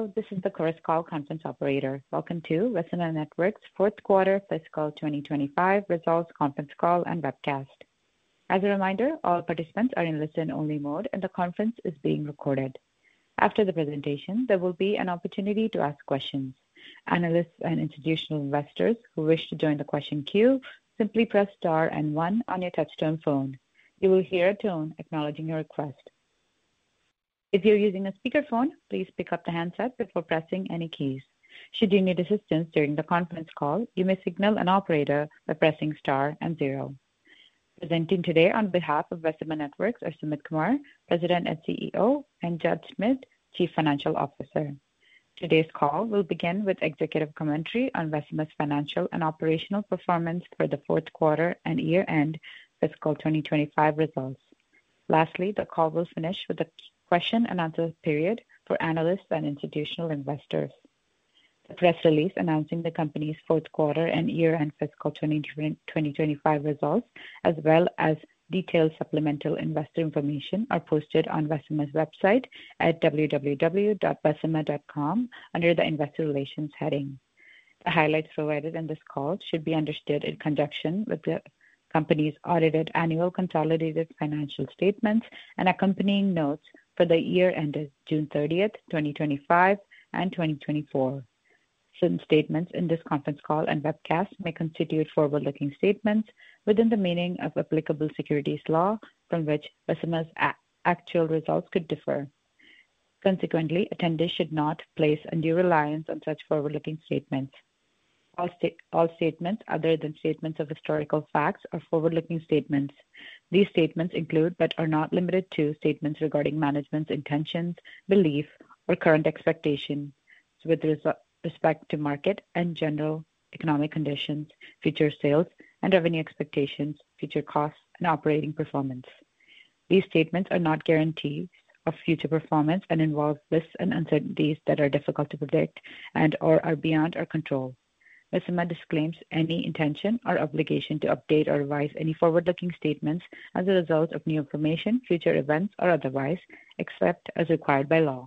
Hello, this is the Chorus Call conference operator. Welcome to Vecima Networks' fourth quarter fiscal 2025 results conference call and webcast. As a reminder, all participants are in listen-only mode, and the conference is being recorded. After the presentation, there will be an opportunity to ask questions. Analysts and institutional investors who wish to join the question queue simply press star and one on your touchtone phone. You will hear a tone acknowledging your request. If you're using a speakerphone, please pick up the handset before pressing any keys. Should you need assistance during the conference call, you may signal an operator by pressing star and zero. Presenting today on behalf of Vecima Networks are Sumit Kumar, President and CEO, and Judd Schmid, Chief Financial Officer. Today's call will begin with executive commentary on Vecima's financial and operational performance for the fourth quarter and year-end fiscal 2025 results. Lastly, the call will finish with a question and answer period for analysts and institutional investors. The press release announcing the company's fourth quarter and year-end fiscal 2025 results, as well as detailed supplemental investor information, are posted on Vecima's website at www.vecima.com under the Investor Relations heading. The highlights provided in this call should be understood in conjunction with the company's audited annual consolidated financial statements and accompanying notes for the year ended June 30th, 2025 and 2024. Certain statements in this conference call and webcast may constitute forward-looking statements within the meaning of applicable securities law from which Vecima's actual results could differ. Consequently, attendees should not place undue reliance on such forward-looking statements. All statements other than statements of historical facts are forward-looking statements. These statements include, but are not limited to, statements regarding management's intentions, belief, or current expectations with respect to market and general economic conditions, future sales and revenue expectations, future costs, and operating performance. These statements are not guarantees of future performance and involve risks and uncertainties that are difficult to predict and/or are beyond our control. Vecima disclaims any intention or obligation to update or revise any forward-looking statements as a result of new information, future events, or otherwise, except as required by law.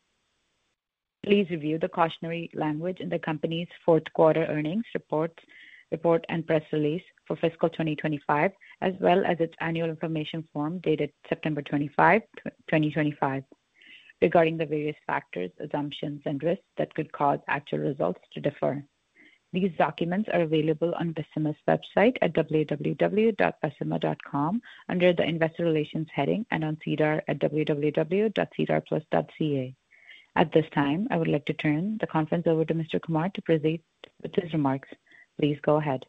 Please review the cautionary language in the company's fourth quarter earnings report and press release for fiscal 2025, as well as its annual information form dated September 25, 2025, regarding the various factors, assumptions, and risks that could cause actual results to differ. These documents are available on Vecima's website at www.vecima.com under the Investor Relations heading and on SEDAR at www.sedarplus.ca. At this time, I would like to turn the conference over to Mr. Kumar to proceed with his remarks. Please go ahead.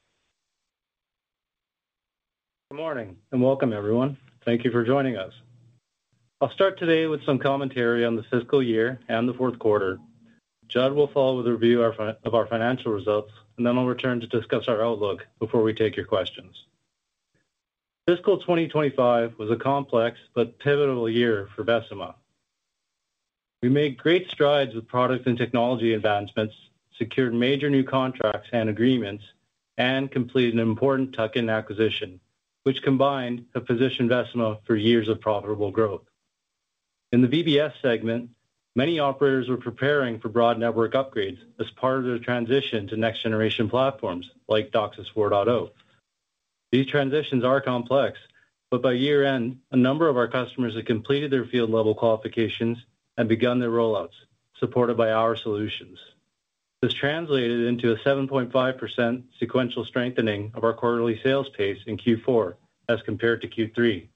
Good morning and welcome, everyone. Thank you for joining us. I'll start today with some commentary on the fiscal year and the fourth quarter. Judd will follow with a review of our financial results, and then I'll return to discuss our outlook before we take your questions. Fiscal 2025 was a complex but pivotal year for Vecima. We made great strides with product and technology advancements, secured major new contracts and agreements, and completed an important tuck-in acquisition, which combined have positioned Vecima for years of profitable growth. In the VBS segment, many operators were preparing for broad network upgrades as part of their transition to next-generation platforms like DOCSIS 4.0. These transitions are complex, but by year-end, a number of our customers had completed their field-level qualifications and begun their rollouts, supported by our solutions. This translated into a 7.5% sequential strengthening of our quarterly sales pace in Q4 as compared to Q3.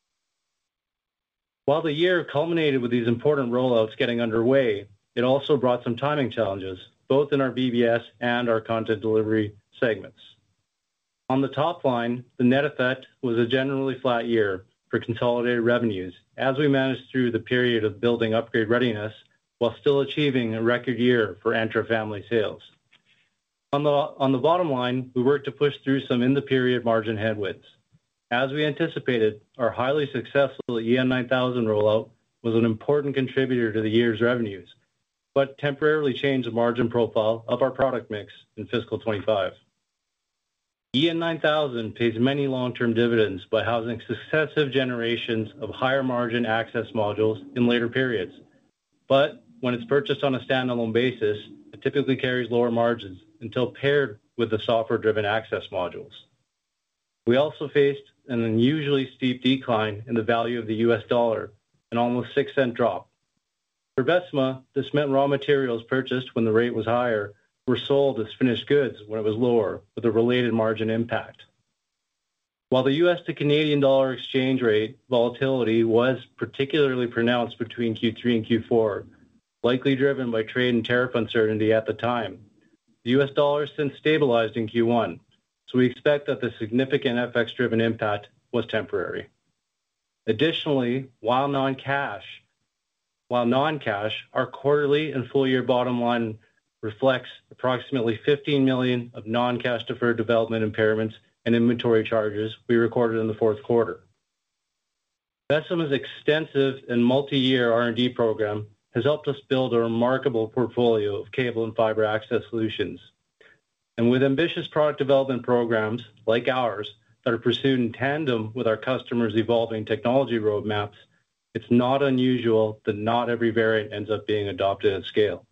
While the year culminated with these important rollouts getting underway, it also brought some timing challenges, both in our VBS and our content delivery segments. On the top line, the net effect was a generally flat year for consolidated revenues as we managed through the period of building upgrade readiness while still achieving a record year for Entra family sales. On the bottom line, we worked to push through some in-the-period margin headwinds. As we anticipated, our highly successful EN9000 rollout was an important contributor to the year's revenues, but temporarily changed the margin profile of our product mix in fiscal 25. EN9000 pays many long-term dividends by housing successive generations of higher margin access modules in later periods. But when it's purchased on a standalone basis, it typically carries lower margins until paired with the software-driven access modules. We also faced an unusually steep decline in the value of the US dollar, an almost 6-cent drop. For Vecima, this meant raw materials purchased when the rate was higher were sold as finished goods when it was lower, with a related margin impact. While the US to Canadian dollar exchange rate volatility was particularly pronounced between Q3 and Q4, likely driven by trade and tariff uncertainty at the time, the US dollar has since stabilized in Q1, so we expect that the significant FX-driven impact was temporary. Additionally, while non-cash, our quarterly and full-year bottom line reflects approximately $15 million of non-cash deferred development impairments and inventory charges we recorded in the fourth quarter. Vecima's extensive and multi-year R&D program has helped us build a remarkable portfolio of cable and fiber access solutions. And with ambitious product development programs like ours that are pursued in tandem with our customers' evolving technology roadmaps, it's not unusual that not every variant ends up being adopted at scale.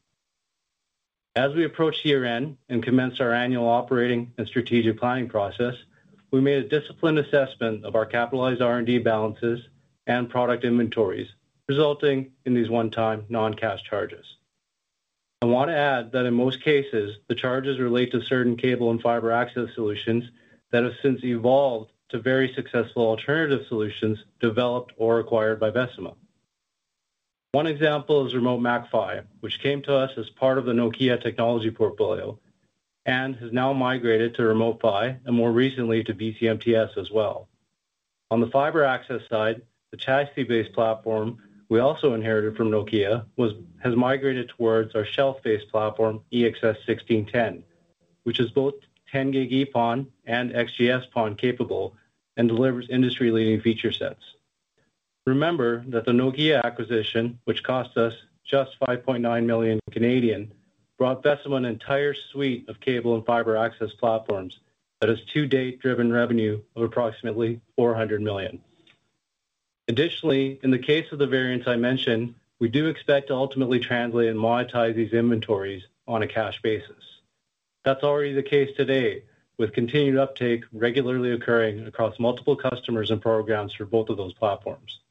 As we approach year-end and commence our annual operating and strategic planning process, we made a disciplined assessment of our capitalized R&D balances and product inventories, resulting in these one-time non-cash charges. I want to add that in most cases, the charges relate to certain cable and fiber access solutions that have since evolved to very successful alternative solutions developed or acquired by Vecima. One example is Remote MAC-PHY, which came to us as part of the Nokia technology portfolio and has now migrated to Remote PHY and more recently to VCMTS as well. On the fiber access side, the chassis-based platform we also inherited from Nokia has migrated towards our shelf-based platform EXS1610, which is both 10 gig EPON and XGS-PON capable and delivers industry-leading feature sets. Remember that the Nokia acquisition, which cost us just 5.9 million Canadian, brought Vecima an entire suite of cable and fiber access platforms that has to date driven revenue of approximately 400 million. Additionally, in the case of the variants I mentioned, we do expect to ultimately translate and monetize these inventories on a cash basis. That's already the case today, with continued uptake regularly occurring across multiple customers and programs for both of those platforms.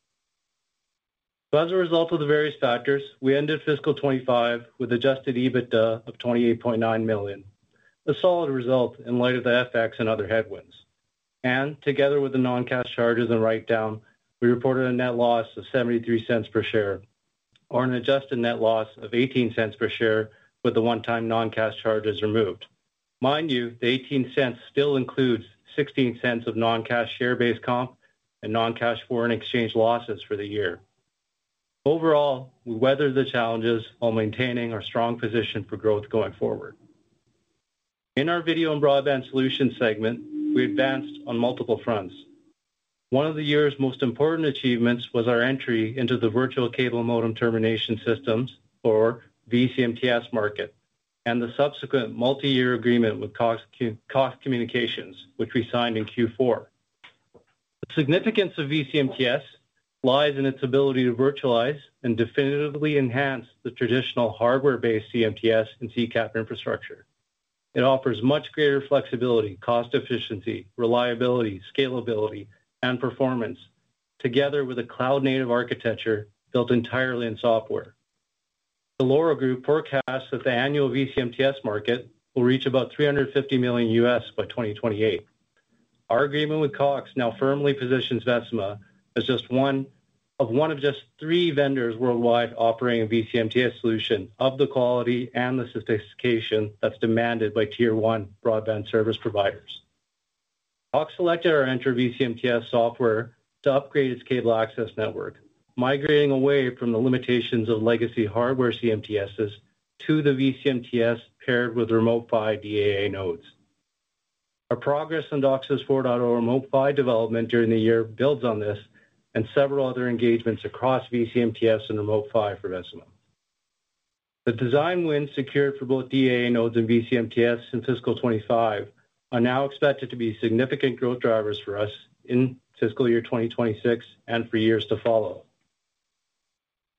So as a result of the various factors, we ended fiscal 25 with adjusted EBITDA of 28.9 million, a solid result in light of the FX and other headwinds. And together with the non-cash charges and write-down, we reported a net loss of 73 cents per share, or an adjusted net loss of 18 cents per share with the one-time non-cash charges removed. Mind you, the 18 cents still includes 16 cents of non-cash share-based comp and non-cash foreign exchange losses for the year. Overall, we weathered the challenges while maintaining our strong position for growth going forward. In our video and broadband solutions segment, we advanced on multiple fronts. One of the year's most important achievements was our entry into the virtual cable modem termination systems, or VCMTS market, and the subsequent multi-year agreement with Cox Communications, which we signed in Q4. The significance of VCMTS lies in its ability to virtualize and definitively enhance the traditional hardware-based CMTS and CCAP infrastructure. It offers much greater flexibility, cost efficiency, reliability, scalability, and performance, together with a cloud-native architecture built entirely in software. The LoRa Group forecasts that the annual VCMTS market will reach about $350 million US by 2028. Our agreement with Cox now firmly positions Vecima as one of just 3 vendors worldwide offering a VCMTS solution of the quality and the sophistication that's demanded by Tier 1 broadband service providers. Cox selected our Entra VCMTS software to upgrade its cable access network, migrating away from the limitations of legacy hardware CMTSs to the VCMTS paired with Remote PHY DAA nodes. Our progress on DOCSIS 4.0 Remote PHY development during the year builds on this and several other engagements across VCMTS and Remote PHY for Vecima. The design wins secured for both DAA nodes and VCMTS in fiscal 25 are now expected to be significant growth drivers for us in fiscal year 2026 and for years to follow.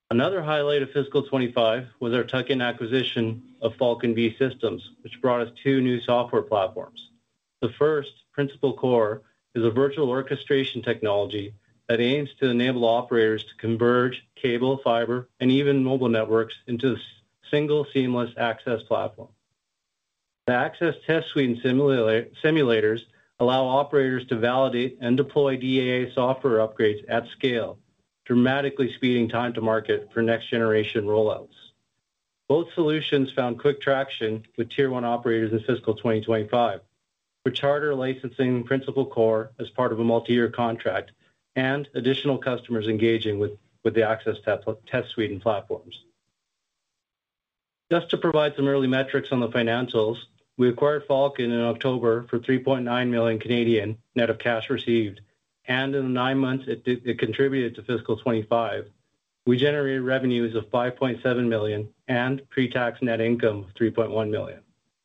Another highlight of fiscal 25 was our tuck-in acquisition of Falcon V Systems, which brought us two new software platforms. The first, Principal Core, is a virtual orchestration technology that aims to enable operators to converge cable, fiber, and even mobile networks into a single seamless access platform. The Access Test Suite and simulators allow operators to validate and deploy DAA software upgrades at scale, dramatically speeding time to market for next-generation rollouts. Both solutions found quick traction with Tier 1 operators in fiscal 2025, with Charter licensing Principal Core as part of a multi-year contract and additional customers engaging with the Access Test Suite and platforms. Just to provide some early metrics on the financials, we acquired Falcon in October for 3.9 million Canadian net of cash received, and in the 9 months it contributed to fiscal 25. We generated revenues of 5.7 million and pre-tax net income of 3.1 million.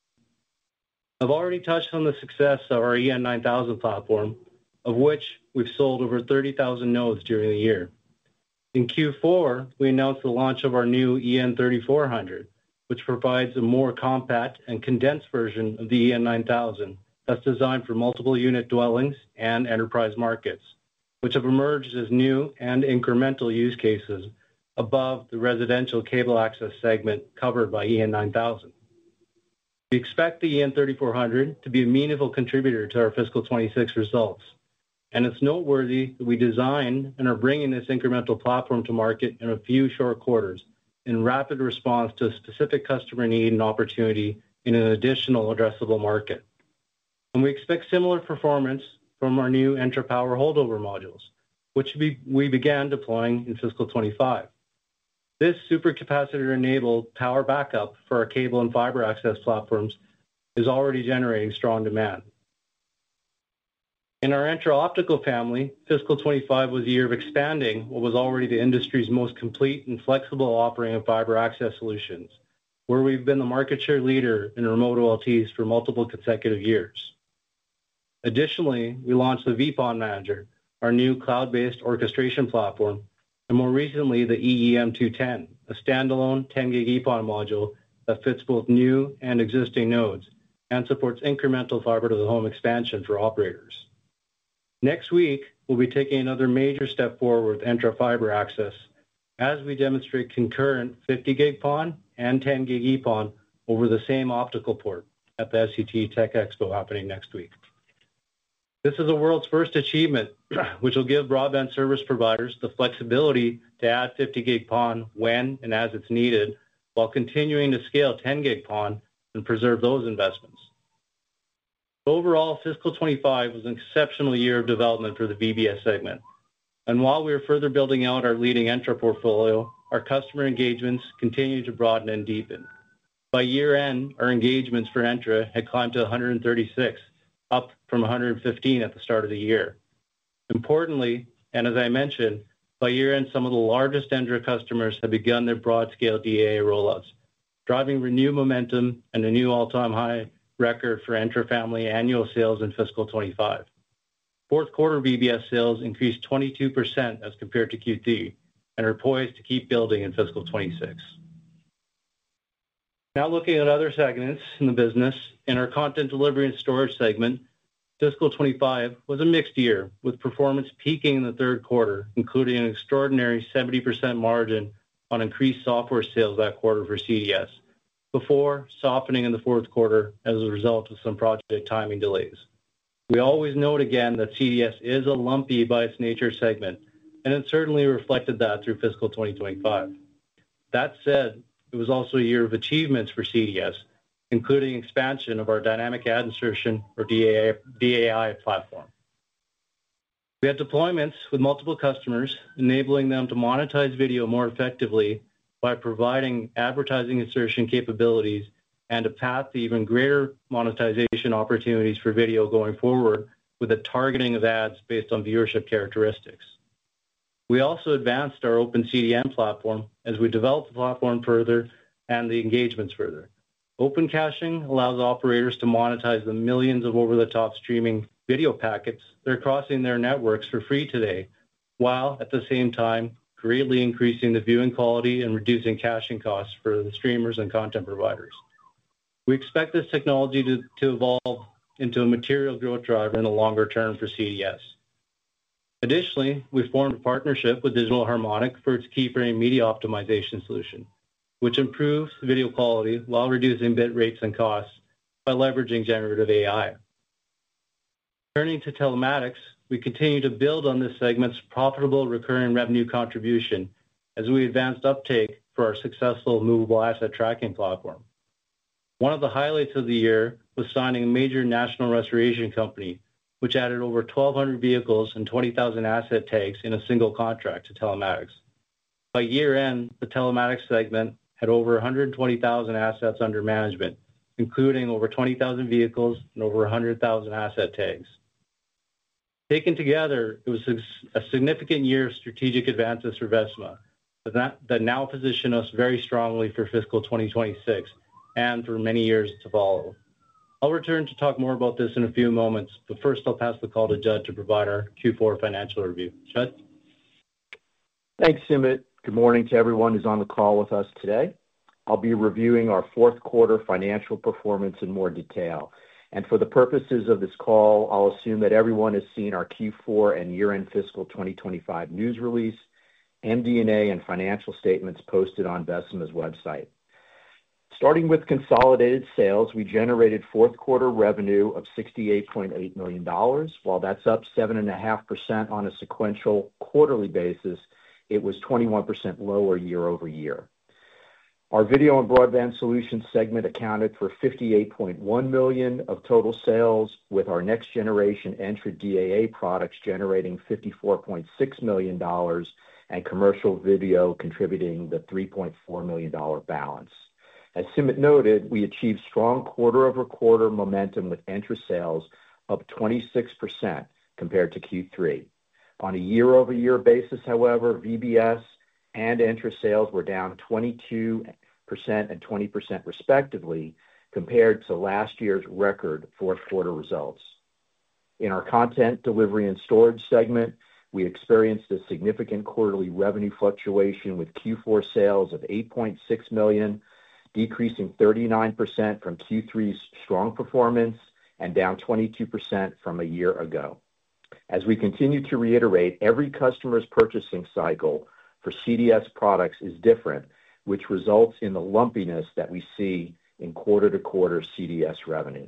I've already touched on the success of our EN9000 platform, of which we've sold over 30,000 nodes during the year. In Q4, we announced the launch of our new EN3400, which provides a more compact and condensed version of the EN9000 that's designed for multiple unit dwellings and enterprise markets, which have emerged as new and incremental use cases above the residential cable access segment covered by EN9000. We expect the EN3400 to be a meaningful contributor to our fiscal 26 results, and it's noteworthy that we designed and are bringing this incremental platform to market in a few short quarters in rapid response to a specific customer need and opportunity in an additional addressable market. And we expect similar performance from our new Entra Power holdover modules, which we began deploying in fiscal 25. This supercapacitor-enabled power backup for our cable and fiber access platforms is already generating strong demand. In our Entra Optical family, fiscal 25 was a year of expanding what was already the industry's most complete and flexible offering of fiber access solutions, where we've been the market share leader in remote OLTs for multiple consecutive years. Additionally, we launched the VPON Manager, our new cloud-based orchestration platform, and more recently the EEM210, a standalone 10 gig EPON module that fits both new and existing nodes and supports incremental fiber to the home expansion for operators. Next week, we'll be taking another major step forward with Entra Fiber Access as we demonstrate concurrent 50 gig PON and 10 gig EPON over the same optical port at the SCTE Tech Expo happening next week. This is the world's first achievement, which will give broadband service providers the flexibility to add 50 gig PON when and as it's needed, while continuing to scale 10 gig PON and preserve those investments. Overall, fiscal 25 was an exceptional year of development for the VBS segment. And while we are further building out our leading Entra portfolio, our customer engagements continue to broaden and deepen. By year end, our engagements for Entra had climbed to 136, up from 115 at the start of the year. Importantly, and as I mentioned, by year end, some of the largest Entra customers have begun their broad-scale DAA rollouts, driving renewed momentum and a new all-time high record for Entra family annual sales in fiscal 25. Fourth quarter VBS sales increased 22% as compared to Q3 and are poised to keep building in fiscal 26. Now looking at other segments in the business, in our content delivery and storage segment, fiscal 25 was a mixed year, with performance peaking in the third quarter, including an extraordinary 70% margin on increased software sales that quarter for CDS, before softening in the fourth quarter as a result of some project timing delays. We always note again that CDS is a lumpy by its nature segment, and it certainly reflected that through fiscal 2025. That said, it was also a year of achievements for CDS, including expansion of our dynamic ad insertion or DAI platform. We had deployments with multiple customers, enabling them to monetize video more effectively by providing advertising insertion capabilities and a path to even greater monetization opportunities for video going forward with a targeting of ads based on viewership characteristics. We also advanced our Open CDN platform as we developed the platform further and the engagements further. Open caching allows operators to monetize the millions of over-the-top streaming video packets that are crossing their networks for free today, while at the same time greatly increasing the viewing quality and reducing caching costs for the streamers and content providers. We expect this technology to evolve into a material growth driver in the longer term for CDS. Additionally, we formed a partnership with Digital Harmonic for its keyframe media optimization solution, which improves video quality while reducing bit rates and costs by leveraging generative AI. Turning to telematics, we continue to build on this segment's profitable recurring revenue contribution as we advanced uptake for our successful movable asset tracking platform. One of the highlights of the year was signing a major national restoration company, which added over 1,200 vehicles and 20,000 asset tags in a single contract to telematics. By year end, the telematics segment had over 120,000 assets under management, including over 20,000 vehicles and over 100,000 asset tags. Taken together, it was a significant year of strategic advances for Vecima that now position us very strongly for fiscal 2026 and for many years to follow. I'll return to talk more about this in a few moments, but first I'll pass the call to Judd to provide our Q4 financial review. Judd? Thanks, Sumit. Good morning to everyone who's on the call with us today. I'll be reviewing our fourth quarter financial performance in more detail. And for the purposes of this call, I'll assume that everyone has seen our Q4 and year-end fiscal 2025 news release, MD&A, and financial statements posted on Vecima's website. Starting with consolidated sales, we generated fourth quarter revenue of $68.8 million. While that's up 7.5% on a sequential quarterly basis, it was 21% lower year over year. Our Video and Broadband Solutions segment accounted for $58.1 million of total sales, with our next generation Entra DAA products generating $54.6 million and commercial video contributing the $3.4 million balance. As Sumit noted, we achieved strong quarter-over-quarter momentum with Entra sales up 26% compared to Q3. On a year-over-year basis, however, VBS and Entra sales were down 22% and 20% respectively compared to last year's record fourth quarter results. In our Content Delivery and Storage segment, we experienced a significant quarterly revenue fluctuation with Q4 sales of $8.6 million, decreasing 39% from Q3's strong performance and down 22% from a year ago. As we continue to reiterate, every customer's purchasing cycle for CDS products is different, which results in the lumpiness that we see in quarter-to-quarter CDS revenues.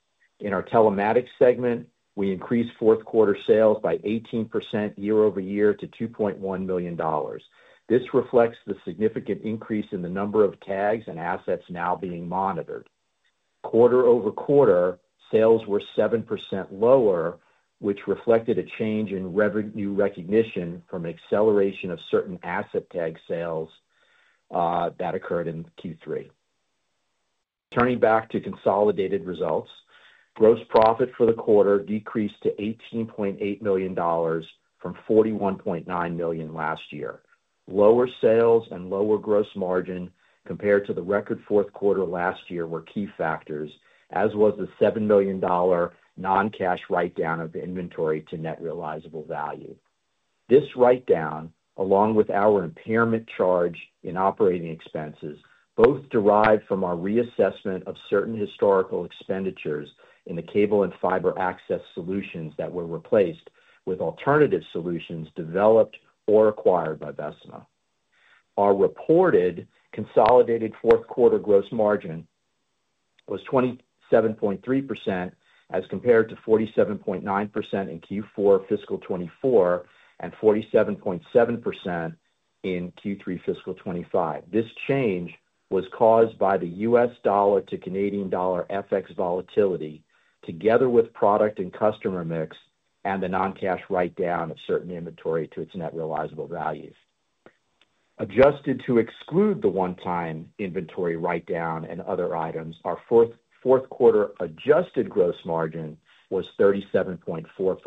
In our Telematics segment, we increased fourth quarter sales by 18% year over year to $2.1 million. This reflects the significant increase in the number of tags and assets now being monitored. Quarter over quarter, sales were 7% lower, which reflected a change in revenue recognition from acceleration of certain asset tag sales that occurred in Q3. Turning back to consolidated results, gross profit for the quarter decreased to $18.8 million from $41.9 million last year. Lower sales and lower gross margin compared to the record fourth quarter last year were key factors, as was the $7 million non-cash write-down of inventory to net realizable value. This write-down, along with our impairment charge in operating expenses, both derived from our reassessment of certain historical expenditures in the cable and fiber access solutions that were replaced with alternative solutions developed or acquired by Vecima. Our reported consolidated fourth quarter gross margin was 27.3% as compared to 47.9% in Q4 fiscal 24 and 47.7% in Q3 fiscal 25. This change was caused by the US dollar to Canadian dollar FX volatility, together with product and customer mix and the non-cash write-down of certain inventory to its net realizable values. Adjusted to exclude the one-time inventory write-down and other items, our fourth quarter adjusted gross margin was 37.4%.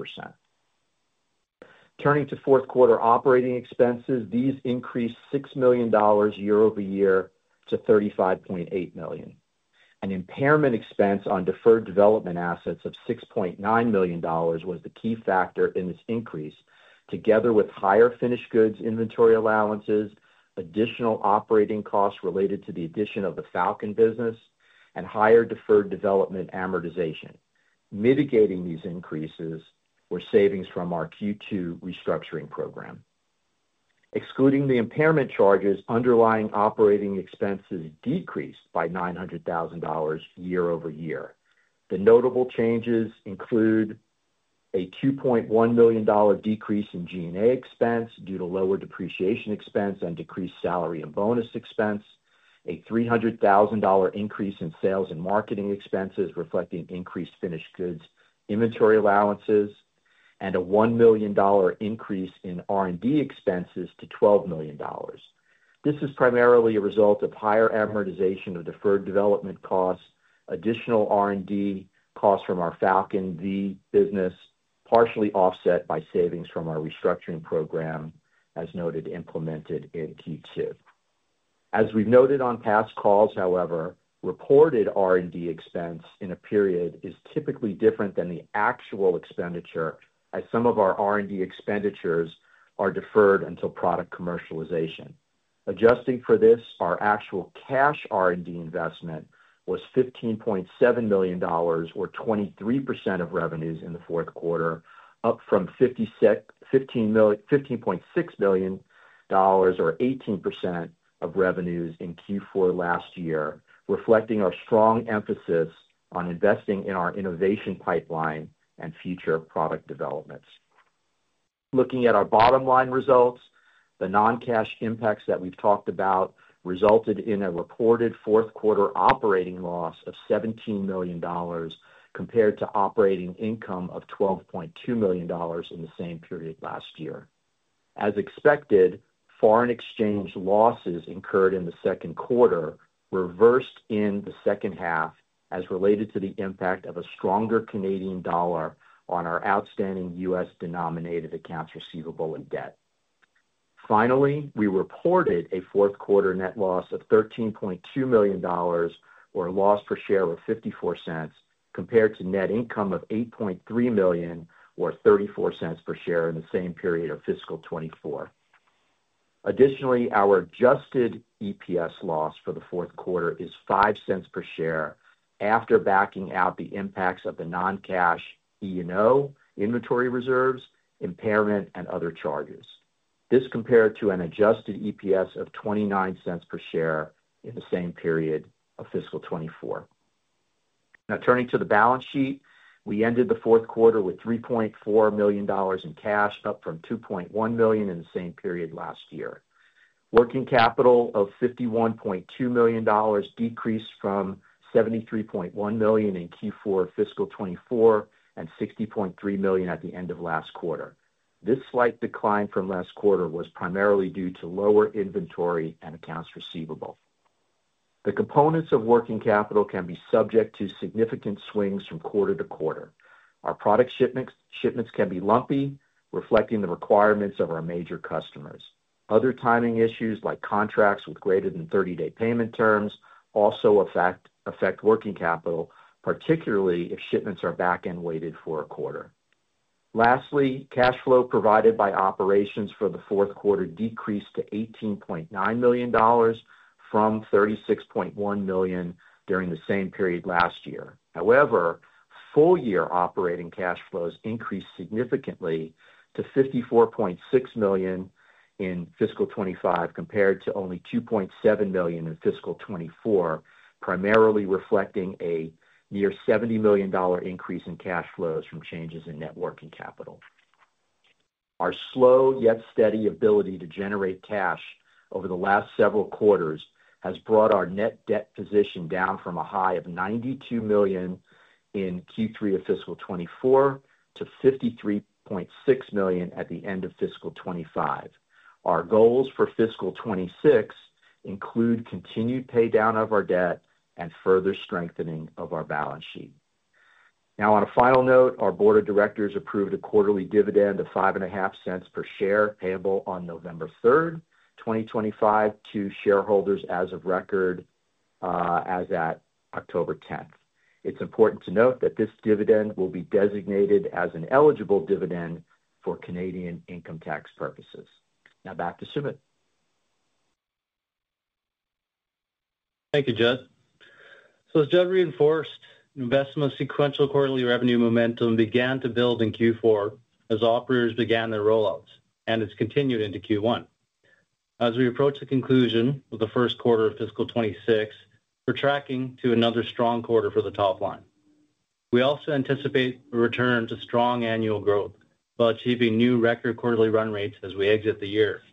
Turning to fourth quarter operating expenses, these increased $6 million year over year to $35.8 million. An impairment expense on deferred development assets of $6.9 million was the key factor in this increase together with higher finished goods inventory allowances, additional operating costs related to the addition of the Falcon business, and higher deferred development amortization. Mitigating these increases were savings from our Q2 restructuring program. Excluding the impairment charges, underlying operating expenses decreased by $900,000 year over year. The notable changes include a $2.1 million decrease in G&A expense due to lower depreciation expense and decreased salary and bonus expense, a $300,000 increase in sales and marketing expenses reflecting increased finished goods inventory allowances, and a $1 million increase in R&D expenses to $12 million. This is primarily a result of higher amortization of deferred development costs, additional R&D costs from our Falcon V business, partially offset by savings from our restructuring program, as noted, implemented in Q2. As we've noted on past calls, however, reported R&D expense in a period is typically different than the actual expenditure, as some of our R&D expenditures are deferred until product commercialization. Adjusting for this, our actual cash R&D investment was $15.7 million, or 23% of revenues in the fourth quarter, up from $15.6 million, or 18% of revenues in Q4 last year, reflecting our strong emphasis on investing in our innovation pipeline and future product developments. Looking at our bottom line results, the non-cash impacts that we've talked about resulted in a reported fourth quarter operating loss of $17 million compared to operating income of $12.2 million in the same period last year. As expected, foreign exchange losses incurred in the second quarter reversed in the second half as related to the impact of a stronger Canadian dollar on our outstanding U.S. denominated accounts receivable and debt. Finally, we reported a fourth quarter net loss of $13.2 million, or a loss per share of 54 cents, compared to net income of $8.3 million, or 34 cents per share in the same period of fiscal 24. Additionally, our adjusted EPS loss for the fourth quarter is 5 cents per share after backing out the impacts of the non-cash E&O, inventory reserves, impairment, and other charges. This compared to an adjusted EPS of 29 cents per share in the same period of fiscal 24. Now, turning to the balance sheet, we ended the fourth quarter with $3.4 million in cash, up from $2.1 million in the same period last year. Working capital of $51.2 million decreased from $73.1 million in Q4 fiscal 24 and $60.3 million at the end of last quarter. This slight decline from last quarter was primarily due to lower inventory and accounts receivable. The components of working capital can be subject to significant swings from quarter to quarter. Our product shipments can be lumpy, reflecting the requirements of our major customers. Other timing issues, like contracts with greater than 30-day payment terms, also affect working capital, particularly if shipments are back-end weighted for a quarter. Lastly, cash flow provided by operations for the fourth quarter decreased to $18.9 million from $36.1 million during the same period last year. However, full-year operating cash flows increased significantly to $54.6 million in fiscal 25 compared to only $2.7 million in fiscal 24, primarily reflecting a near $70 million increase in cash flows from changes in net working capital. Our slow yet steady ability to generate cash over the last several quarters has brought our net debt position down from a high of $92 million in Q3 of fiscal 24 to $53.6 million at the end of fiscal 25. Our goals for fiscal 26 include continued pay down of our debt and further strengthening of our balance sheet. Now, on a final note, our board of directors approved a quarterly dividend of 5.5 cents per share payable on November 3rd, 2025 to shareholders as of record as at October 10th. It's important to note that this dividend will be designated as an eligible dividend for Canadian income tax purposes. Now back to Sumit. Thank you, Judd. So as Judd reinforced, Vecima's sequential quarterly revenue momentum began to build in Q4 as operators began their rollouts, and it's continued into Q1. As we approach the conclusion of the first quarter of fiscal 26, we're tracking to another strong quarter for the top line. We also anticipate a return to strong annual growth while achieving new record quarterly run rates as we exit the year.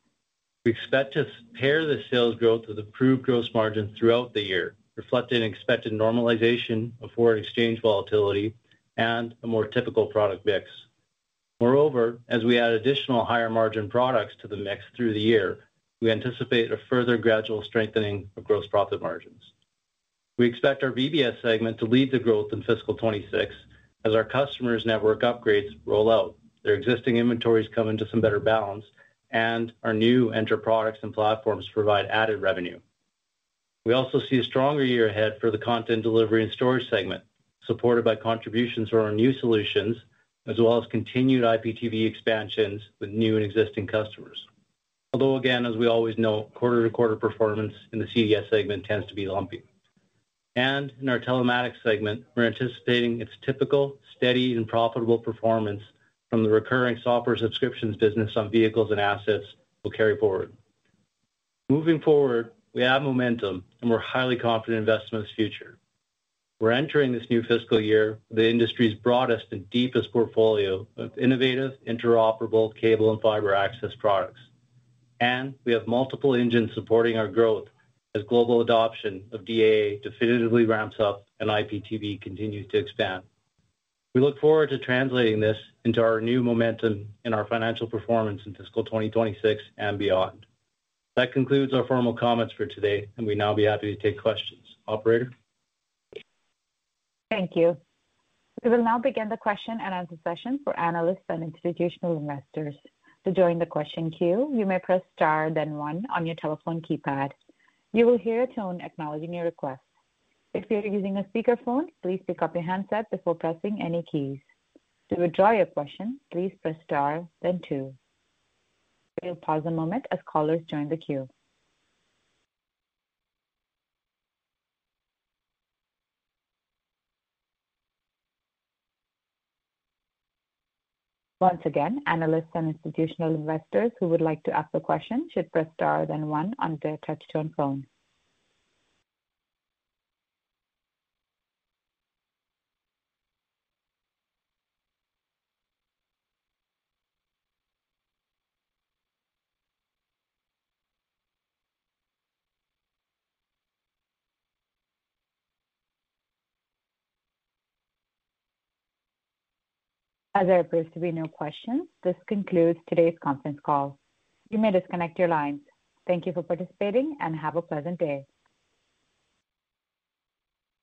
We expect to pair this sales growth with improved gross margins throughout the year, reflecting expected normalization of foreign exchange volatility and a more typical product mix. Moreover, as we add additional higher margin products to the mix through the year, we anticipate a further gradual strengthening of gross profit margins. We expect our VBS segment to lead the growth in fiscal 26 as our customers' network upgrades roll out, their existing inventories come into some better balance, and our new Entra products and platforms provide added revenue. We also see a stronger year ahead for the content delivery and storage segment, supported by contributions from our new solutions, as well as continued IPTV expansions with new and existing customers. Although, again, as we always know, quarter-to-quarter performance in the CDS segment tends to be lumpy. And in our telematics segment, we're anticipating its typical, steady, and profitable performance from the recurring software subscriptions business on vehicles and assets will carry forward. Moving forward, we have momentum, and we're highly confident in Vecima's future. We're entering this new fiscal year with the industry's broadest and deepest portfolio of innovative, interoperable cable and fiber access products. And we have multiple engines supporting our growth as global adoption of DAA definitively ramps up and IPTV continues to expand. We look forward to translating this into our new momentum in our financial performance in fiscal 2026 and beyond. That concludes our formal comments for today, and we'd now be happy to take questions. Operator? Thank you. We will now begin the question and answer session for analysts and institutional investors. To join the question queue, you may press star, then one on your telephone keypad. You will hear a tone acknowledging your request. If you're using a speakerphone, please pick up your handset before pressing any keys. To withdraw your question, please press star, then two. We'll pause a moment as callers join the queue. Once again, analysts and institutional investors who would like to ask a question should press star, then one on their touch-tone phone. As there appears to be no questions, this concludes today's conference call. You may disconnect your lines. Thank you for participating and have a pleasant day.